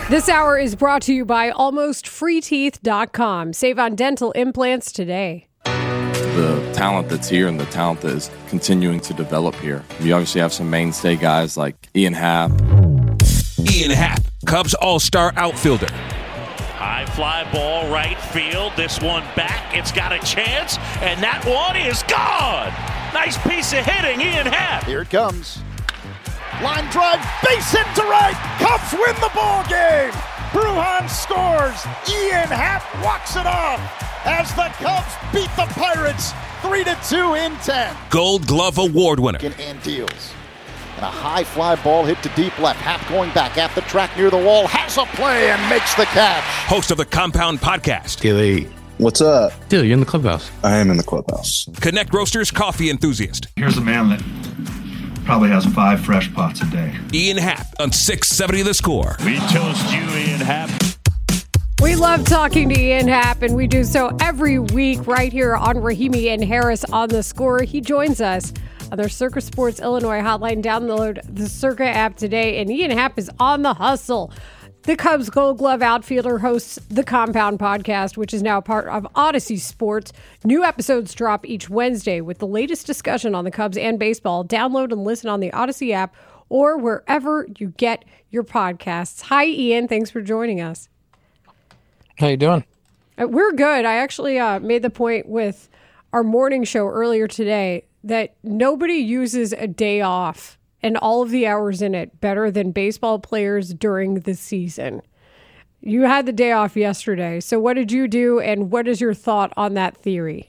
This hour is brought to you by AlmostFreeTeeth.com. Save on dental implants today. The talent that's here and the talent that is continuing to develop here. You obviously have some mainstay guys like Ian Happ. Ian Happ, Cubs all-star outfielder. High fly ball, right field. This one back. It's got a chance, and that one is gone. Nice piece of hitting, Ian Happ. Here it comes. Line drive, base hit to right. Cubs win the ball game. Brujan scores. Ian Happ walks it off as the Cubs beat the Pirates 3-2 in 10. Gold Glove Award winner. And deals. And a high fly ball hit to deep left. Happ going back at the track near the wall. Has a play and makes the catch. Host of the Compound Podcast. Gilly. What's up? Dude, you're in the clubhouse. I am in the clubhouse. Connect Roasters coffee enthusiast. Here's a man that probably has 5 fresh pots a day. Ian Happ on 670 The Score. We toast you, Ian Happ. We love talking to Ian Happ, and we do so every week right here on Rahimi and Harris on The Score. He joins us on their Circa Sports Illinois hotline. Download the Circa app today, and Ian Happ is on the hustle. The Cubs Gold Glove outfielder hosts the Compound Podcast, which is now part of Odyssey Sports. New episodes drop each Wednesday with the latest discussion on the Cubs and baseball. Download and listen on the Odyssey app or wherever you get your podcasts. Hi, Ian. Thanks for joining us. How you doing? We're good. I actually made the point with our morning show earlier today that nobody uses a day off and all of the hours in it better than baseball players during the season. You had the day off yesterday. So what did you do, and what is your thought on that theory?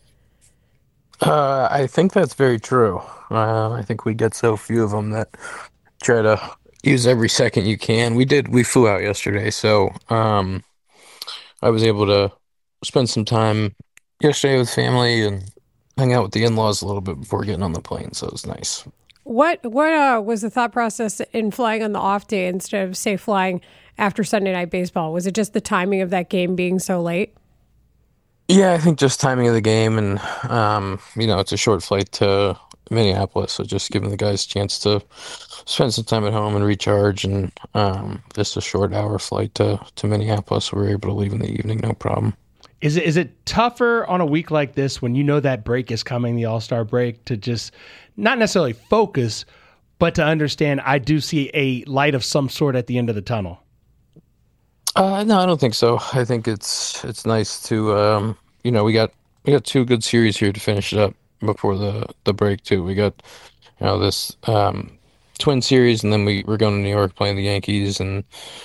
I think that's very true. I think we get so few of them that try to use every second you can. We flew out yesterday, so I was able to spend some time yesterday with family and hang out with the in-laws a little bit before getting on the plane, so it was nice. What was the thought process in flying on the off day instead of, say, flying after Sunday Night Baseball? Was it just the timing of that game being so late? Yeah, I think just timing of the game, and it's a short flight to Minneapolis, so just giving the guys a chance to spend some time at home and recharge, and just a short hour flight to Minneapolis. We were able to leave in the evening, no problem. Is it tougher on a week like this when you know that break is coming, the All-Star break, to just not necessarily focus, but to understand I do see a light of some sort at the end of the tunnel? No, I don't think so. I think it's nice to we got 2 good series here to finish it up before the break too. We got this twin series, and then we're going to New York playing the Yankees, and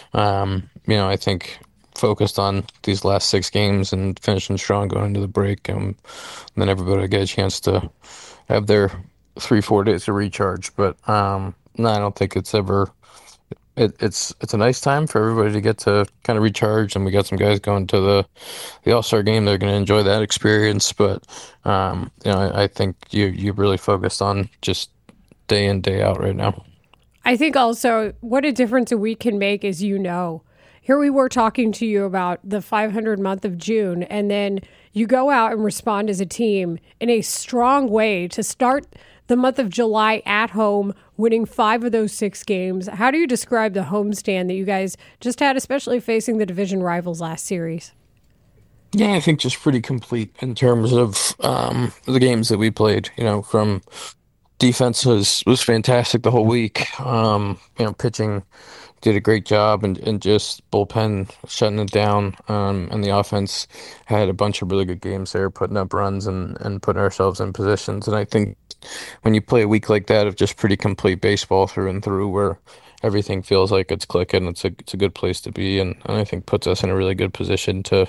I think focused on these last 6 games and finishing strong going into the break, and then everybody get a chance to have their 3-4 days to recharge. But no, I don't think it's ever. It's a nice time for everybody to get to kind of recharge, and we got some guys going to the All-Star game. They're going to enjoy that experience, but I think you really focused on just day in, day out right now. I think also what a difference a week can make is, here we were talking to you about the 500 month of June, and then you go out and respond as a team in a strong way to start the month of July at home, winning 5 of those 6 games. How do you describe the homestand that you guys just had, especially facing the division rivals last series? Yeah, I think just pretty complete in terms of the games that we played. From defense was fantastic the whole week. Pitching did a great job, and just bullpen shutting it down. And the offense had a bunch of really good games there, putting up runs and putting ourselves in positions. And I think when you play a week like that of just pretty complete baseball through and through, where everything feels like it's clicking, it's a good place to be, and I think puts us in a really good position to,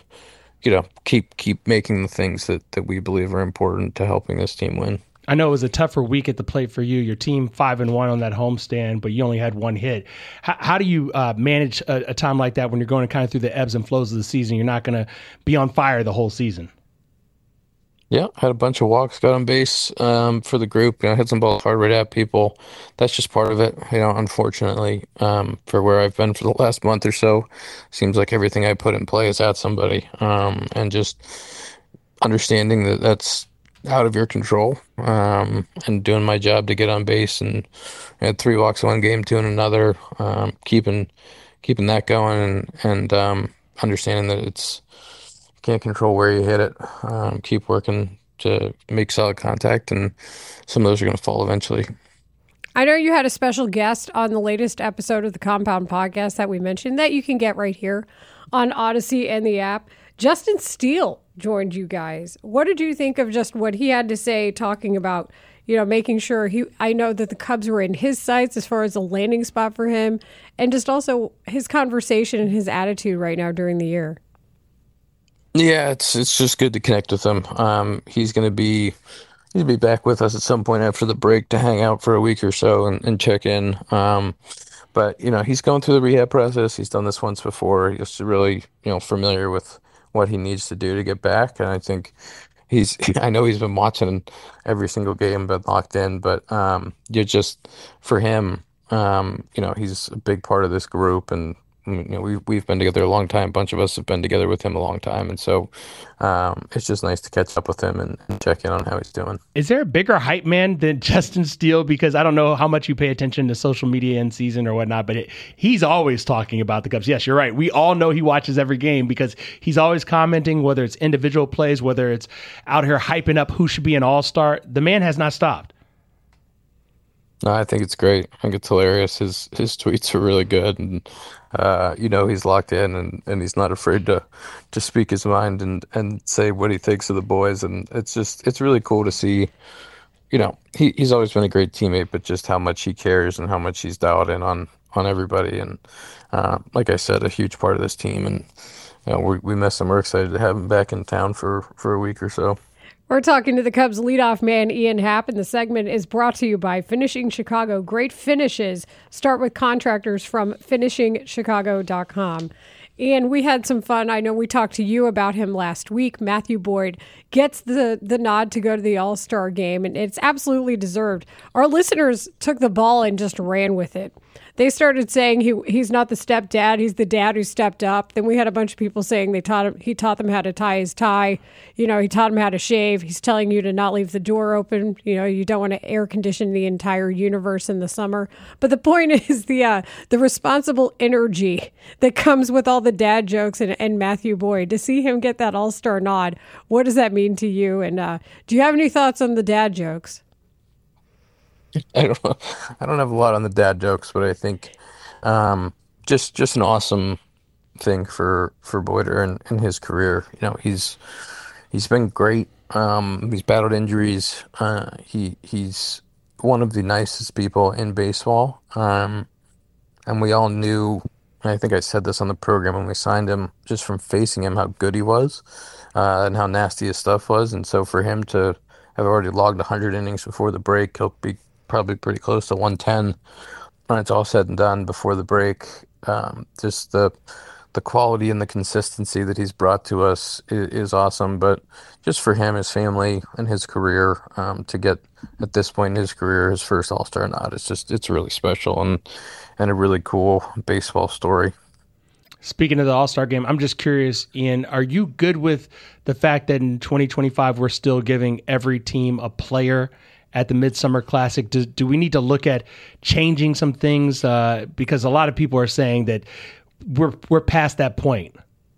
keep making the things that we believe are important to helping this team win. I know it was a tougher week at the plate for you. Your team 5-1 on that homestand, but you only had 1 hit. How do you manage a time like that when you're going kind of through the ebbs and flows of the season? You're not going to be on fire the whole season. Yeah, had a bunch of walks, got on base for the group. Hit some balls hard right at people. That's just part of it. Unfortunately, for where I've been for the last month or so, seems like everything I put in play is at somebody, and just understanding that that's out of your control, and doing my job to get on base. And I had 3 walks in one game, 2 in another, keeping keeping that going and understanding that it's can't control where you hit it. Keep working to make solid contact, and some of those are going to fall eventually. I know you had a special guest on the latest episode of the Compound Podcast that we mentioned that you can get right here on Odyssey and the app. Justin Steele joined you guys. What did you think of just what he had to say, talking about, making sure I know that the Cubs were in his sights as far as a landing spot for him, and just also his conversation and his attitude right now during the year? Yeah, it's just good to connect with him. He's going to be back with us at some point after the break to hang out for a week or so and check in. But he's going through the rehab process. He's done this once before. He's really familiar with what he needs to do to get back. And I think I know he's been watching every single game, but locked in. But you're just for him, he's a big part of this group, and we've been together a long time. A bunch of us have been together with him a long time, and so it's just nice to catch up with him and check in on how he's doing. Is there a bigger hype man than Justin Steele? Because I don't know how much you pay attention to social media in season or whatnot, but he's always talking about the Cubs. Yes, you're right. We all know he watches every game because he's always commenting, whether it's individual plays, whether it's out here hyping up who should be an all-star. The man has not stopped. No, I think it's great. I think it's hilarious. His tweets are really good, and he's locked in, and he's not afraid to speak his mind and say what he thinks of the boys, and it's really cool to see. He's always been a great teammate, but just how much he cares and how much he's dialed in on everybody, and like I said, a huge part of this team, and we miss him. We're excited to have him back in town for a week or so. We're talking to the Cubs leadoff man, Ian Happ, and the segment is brought to you by Finishing Chicago. Great finishes start with contractors from finishingchicago.com. Ian, we had some fun. I know we talked to you about him last week. Matthew Boyd gets the nod to go to the All-Star game, and it's absolutely deserved. Our listeners took the ball and just ran with it. They started saying he's not the stepdad, he's the dad who stepped up. Then we had a bunch of people saying he taught them how to tie his tie. He taught them how to shave. He's telling you to not leave the door open. You don't want to air condition the entire universe in the summer. But the point is the responsible energy that comes with all the dad jokes and Matthew Boyd. To see him get that all-star nod, what does that mean to you? And do you have any thoughts on the dad jokes? I don't have a lot on the dad jokes, but I think just an awesome thing for Boyder and his career. He's been great. He's battled injuries. He's one of the nicest people in baseball. And we all knew, and I think I said this on the program when we signed him, just from facing him, how good he was, and how nasty his stuff was. And so for him to have already logged 100 innings before the break, he'll be probably pretty close to 110 when it's all said and done before the break. Just the quality and the consistency that he's brought to us is awesome. But just for him, his family, and his career, to get at this point in his career his first All-Star nod, it's really special and a really cool baseball story. Speaking of the All-Star game, I'm just curious, Ian, are you good with the fact that in 2025 we're still giving every team a player at the Midsummer Classic? Do we need to look at changing some things? Because a lot of people are saying that we're past that point.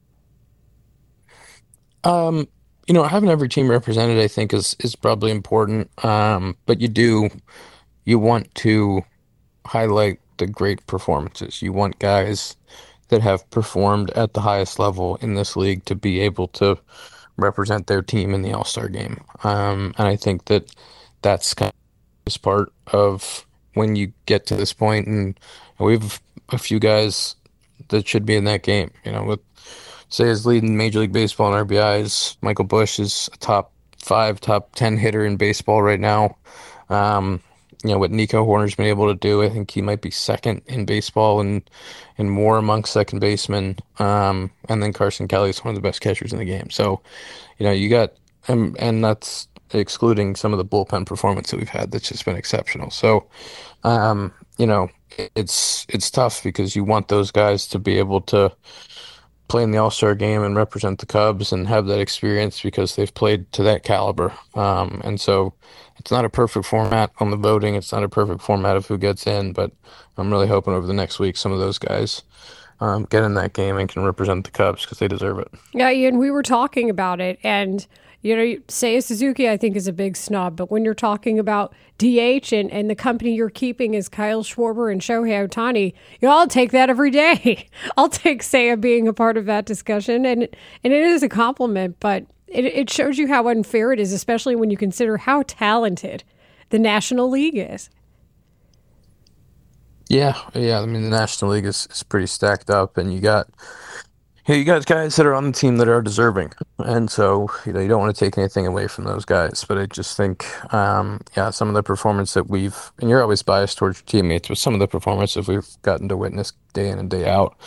Having every team represented, I think, is probably important. But you want to highlight the great performances. You want guys that have performed at the highest level in this league to be able to represent their team in the All-Star game. And I think that's kind of this part of when you get to this point, and we have a few guys that should be in that game. With Seiya's leading Major League Baseball in RBIs. Michael Busch is a top 5, top 10 hitter in baseball right now. What Nico Horner's been able to do, I think he might be second in baseball and more amongst second basemen. And then Carson Kelly is one of the best catchers in the game. So, you got, and that's excluding some of the bullpen performance that we've had that's just been exceptional. So, it's tough because you want those guys to be able to play in the All-Star game and represent the Cubs and have that experience because they've played to that caliber. And so it's not a perfect format on the voting. It's not a perfect format of who gets in, but I'm really hoping over the next week some of those guys get in that game and can represent the Cubs because they deserve it. Yeah, Ian, we were talking about it, and Seiya Suzuki, I think, is a big snub. But when you're talking about DH and the company you're keeping is Kyle Schwarber and Shohei Ohtani, I'll take that every day. I'll take Seiya being a part of that discussion, and it is a compliment. But it shows you how unfair it is, especially when you consider how talented the National League is. Yeah. I mean, the National League is pretty stacked up, and you got guys that are on the team that are deserving, and so you don't want to take anything away from those guys. But I just think, some of the performance that and you're always biased towards your teammates, but some of the performance that we've gotten to witness day in and day out,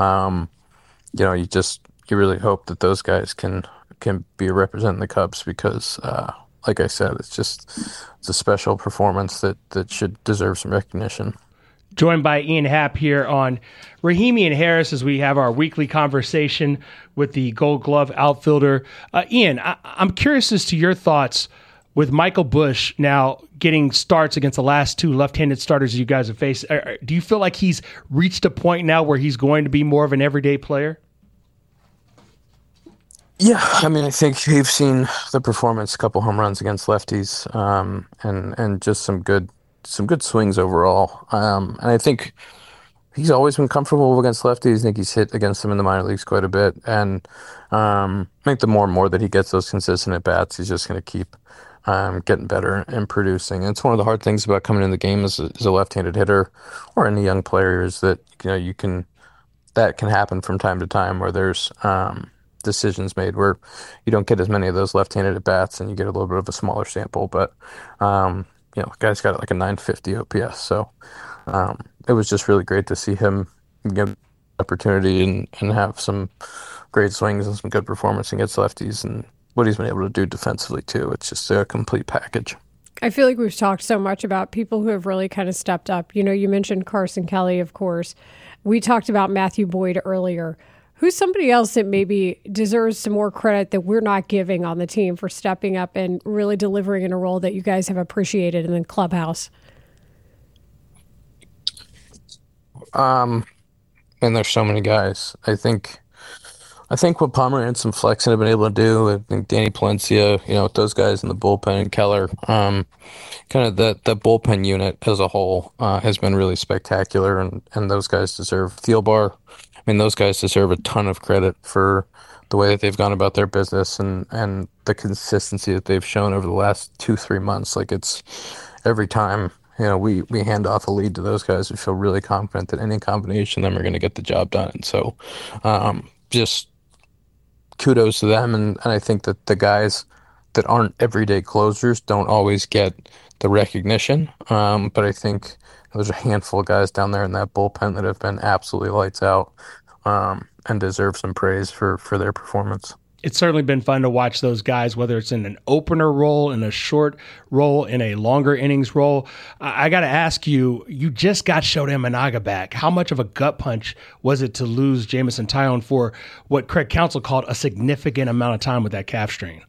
you really hope that those guys can be representing the Cubs because, like I said, it's a special performance that should deserve some recognition. Joined by Ian Happ here on Rahimi and Harris as we have our weekly conversation with the Gold Glove outfielder. Ian, I'm curious as to your thoughts with Michael Busch now getting starts against the last two left-handed starters you guys have faced. Do you feel like he's reached a point now where he's going to be more of an everyday player? Yeah, I mean, I think we've seen the performance, a couple home runs against lefties, and just some good swings overall. And I think he's always been comfortable against lefties. I think he's hit against them in the minor leagues quite a bit. And I think the more and more that he gets those consistent at-bats, he's just going to keep getting better and producing. And it's one of the hard things about coming in the game as a left-handed hitter or any young player is that, that can happen from time to time where there's decisions made where you don't get as many of those left-handed at-bats and you get a little bit of a smaller sample. But the guy's got like a 950 OPS, so it was just really great to see him get opportunity and have some great swings and some good performance against lefties, and what he's been able to do defensively too. It's just a complete package. I feel like we've talked so much about people who have really kind of stepped up. You mentioned Carson Kelly, of course. We talked about Matthew Boyd earlier. Who's somebody else that maybe deserves some more credit that we're not giving on the team for stepping up and really delivering in a role that you guys have appreciated in the clubhouse? And there's so many guys. I think what Pomeranz and Flexen have been able to do, I think Danny Palencia, with those guys in the bullpen and Keller, kind of the bullpen unit as a whole has been really spectacular, and those guys deserve Thielbar. I mean, those guys deserve a ton of credit for the way that they've gone about their business and the consistency that they've shown over the last 2-3 months. Like, it's every time, we hand off a lead to those guys, we feel really confident that any combination of them are going to get the job done. And so just kudos to them. And I think that the guys that aren't everyday closers don't always get the recognition. But I think there's a handful of guys down there in that bullpen that have been absolutely lights out and deserve some praise for their performance. It's certainly been fun to watch those guys, whether it's in an opener role, in a short role, in a longer innings role. I got to ask you, you just got Shota Imanaga back. How much of a gut punch was it to lose Jameson Taillon for what Craig Counsell called a significant amount of time with that calf strain?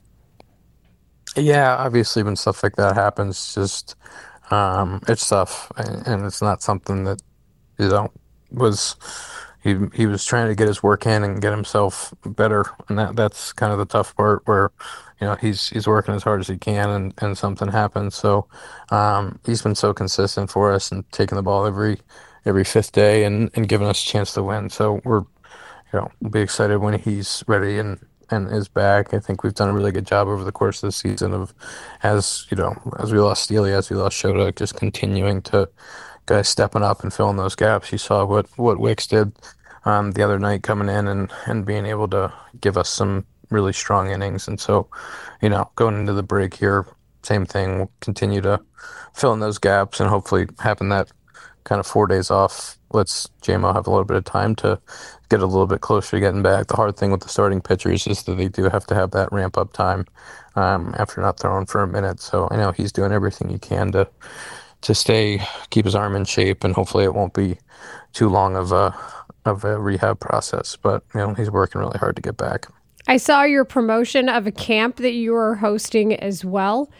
Yeah, obviously when stuff like that happens, just it's tough, and it's not something that was he was trying to get his work in and get himself better, and that's kind of the tough part where he's working as hard as he can and something happens. So he's been so consistent for us and taking the ball every fifth day and giving us a chance to win. So we'll be excited when he's ready and is back. I think we've done a really good job over the course of the season of, as we lost Steely, as we lost Shota, just continuing to guys stepping up and filling those gaps. You saw what Wicks did the other night coming in and being able to give us some really strong innings. And so, going into the break here, same thing. We'll continue to fill in those gaps and hopefully having that kind of 4 days off lets JMO have a little bit of time to get a little bit closer to getting back. The hard thing with the starting pitchers is that they do have to have that ramp up time after not throwing for a minute. So I know he's doing everything he can to keep his arm in shape, and hopefully it won't be too long of a rehab process. But he's working really hard to get back. I saw your promotion of a camp that you were hosting as well.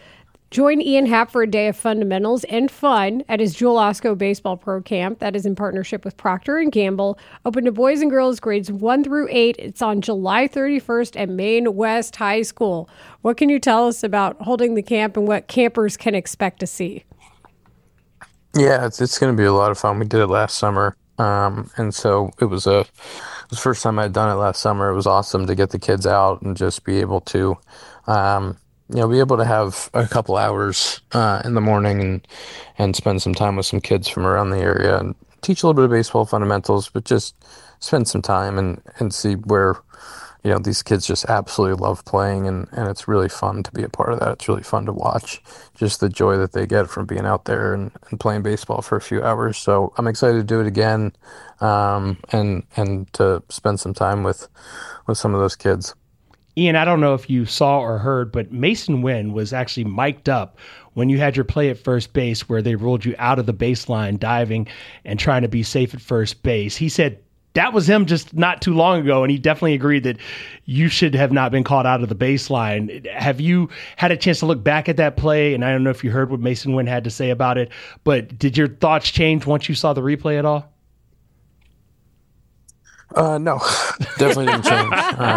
Join Ian Happ for a day of fundamentals and fun at his Jewel Osco Baseball Pro Camp. That is in partnership with Procter & Gamble. Open to boys and girls grades 1 through 8. It's on July 31st at Maine West High School. What can you tell us about holding the camp and what campers can expect to see? Yeah, it's going to be a lot of fun. We did it last summer, and so it was the first time I'd done it last summer. It was awesome to get the kids out and just be able to be able to have a couple hours in the morning and spend some time with some kids from around the area and teach a little bit of baseball fundamentals, but just spend some time and see where, these kids just absolutely love playing, and it's really fun to be a part of that. It's really fun to watch just the joy that they get from being out there and playing baseball for a few hours. So I'm excited to do it again and to spend some time with some of those kids. Ian, I don't know if you saw or heard, but Mason Wynn was actually mic'd up when you had your play at first base where they ruled you out of the baseline diving and trying to be safe at first base. He said that was him just not too long ago, and he definitely agreed that you should have not been called out of the baseline. Have you had a chance to look back at that play? And I don't know if you heard what Mason Wynn had to say about it, but did your thoughts change once you saw the replay at all? No, definitely didn't change.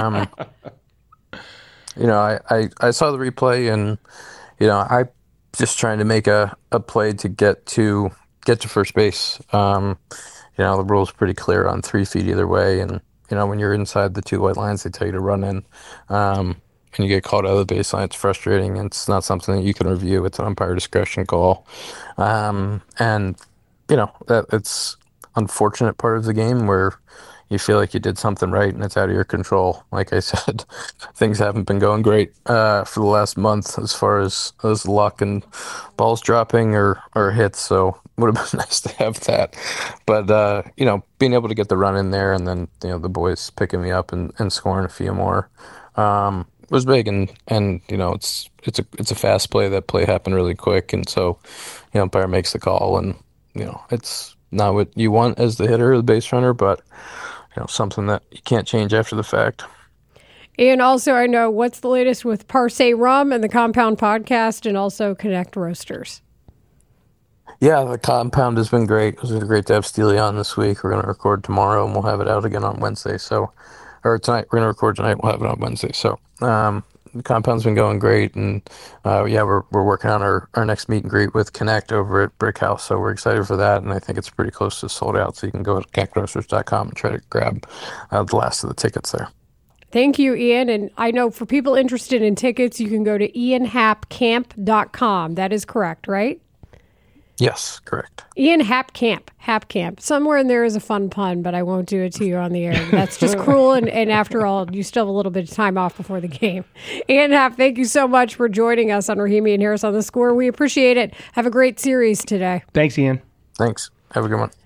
I saw the replay, and I just trying to make a play to get to first base. The rule's pretty clear on 3 feet either way, and when you're inside the 2 white lines, they tell you to run in, and you get called out of the baseline. It's frustrating. It's not something that you can review. It's an umpire discretion call, and that it's unfortunate part of the game where you feel like you did something right and it's out of your control. Like I said, things haven't been going great for the last month as far as luck and balls dropping or hits. So it would have been nice to have that. But, being able to get the run in there and then, the boys picking me up and scoring a few more was big. And it's a fast play. That play happened really quick. And so, umpire makes the call, and, it's not what you want as the hitter or the base runner, but something that you can't change after the fact. And also, I know, what's the latest with Parse Rum and the Compound Podcast and also Connect Roasters? Yeah, the Compound has been great. It was great to have Steely on this week. We're going to record tomorrow, and we'll have it out again on Wednesday. Or tonight. We're going to record tonight. We'll have it on Wednesday. So the Compound's been going great, and we're working on our next meet and greet with Connect over at Brick House. So we're excited for that, and I think it's pretty close to sold out. So you can go to connectroasters.com and try to grab the last of the tickets there. Thank you, Ian. And I know for people interested in tickets, you can go to ianhappcamp.com. That is correct, right? Yes, correct. Ian Happ Camp. Somewhere in there is a fun pun, but I won't do it to you on the air. That's just cruel. And after all, you still have a little bit of time off before the game. Ian Happ, thank you so much for joining us on Rahimi and Harris on the Score. We appreciate it. Have a great series today. Thanks, Ian. Thanks. Have a good one.